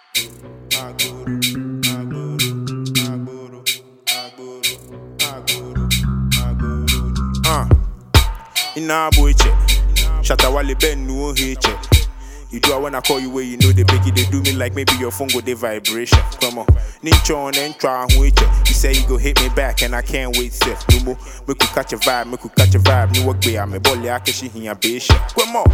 Ina boy check. Shatawale Ben no hey check. You do I wanna call you where you know they beg you, they do me like maybe your phone go the vibration. Come on, Ninchon and try and wait check. You say you go hit me back and I can't wait safe. No more, we could catch a vibe, no work be I'm a boy, I can see here be shit. Come on.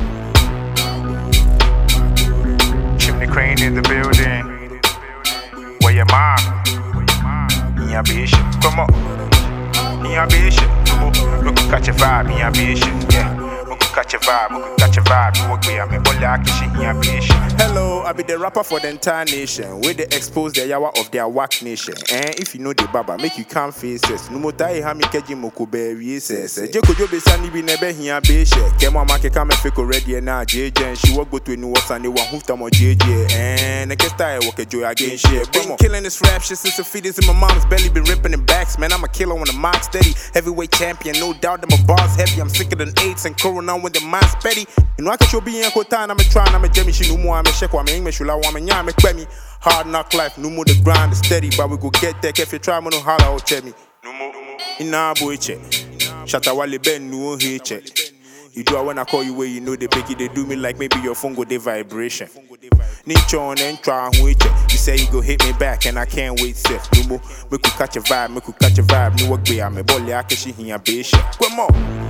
Chimney crane in the building. Where your mom? Here be shit. Come on. Here be shit. We could catch a vibe, here be shit. Yeah. Catch a vibe, you work I'm a boy, I can see Hello, I be the rapper for the entire nation. Where they expose the yawa of their whack nation. And if you know the baba, make you come faces. No more tie hami keji moko berry says. Jeko jobe sani be nebe here be share. Kema make come and fake already and now JJ. And she walk go to a new Sunday one who's more JJ. And I can style walk a joy again share. Been killing this rap shit since the fetus in my mom's belly. Been ripping in backs, man. I'm a killer on the mark steady. Heavyweight champion, no doubt that my bars heavy. I'm sicker than AIDS and corona when the man's petty. You know I can show be in Kotan, I'm a trying, I'm a Jemmy, she no more, I'm a check, I'm a English, I'm a yam, me. Hard knock life, no more the grind is steady, but we go get there if you try, no holler or check me. No more. Ina boy check. Shatawale Ben no hey check. You do I wanna call you where you know they beg you, they do me like maybe your phone go the vibration. Ninchon and try and wait check. You say you go hit me back and I can't wait safe. No more, we could catch a vibe, no work be I'm a boy, I can see here be shit. Come on.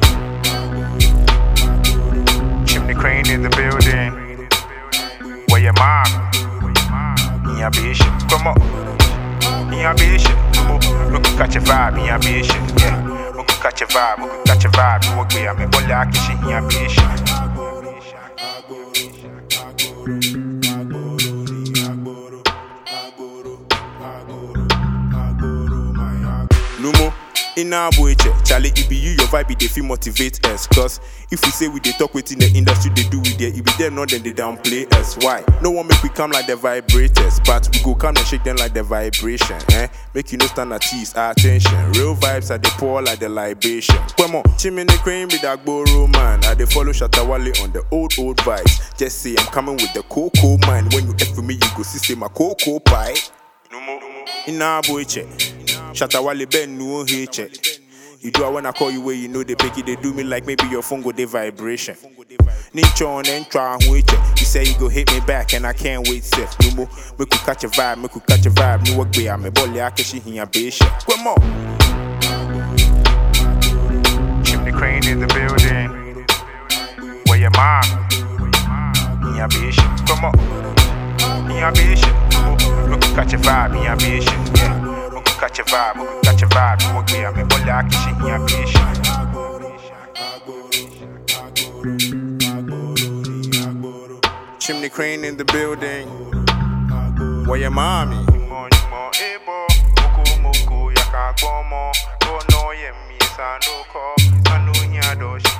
Chimney crane in the building. Where your mom? Here be shit. Come on. Here be shit. We could catch a vibe, here be shit. Yeah. We could catch a vibe, you work be I'm a boy, I can see here be shit. No more. In our boy check, Charlie, it be you, your vibe, they feel motivate us. Cause if we say we they talk within the industry, they do with it, if be them not then they downplay us. Why? No one make we come like the vibrators, but we go come and shake them like the vibration. Make you no stand at ease, our attention. Real vibes are the poor like the libation. Come on, Chimney crane with that Goro man. I they follow Shatawale on the old vibes. Just say I'm coming with the cocoa man. When you F with me, you go see say my cocoa pie. No more. In our boy check. Shatawale Ben no hey check. You do I wanna call you where you know they beg you, they do me like maybe your phone go the vibration. Ninchon and try and wait check. You say you go hit me back and I can't wait safe. No more, we could catch a vibe, no work be I'm a boy, I can see here be shit. Come on. Chimney crane in the building. Where your mom? Here be shit. Come on. Here be shit. We could catch a vibe, here be shit. Yeah. Catch a vibe, you work me, I'm a boy, I can see here be shit. Chimney crane in the building. Where your mommy? Moko,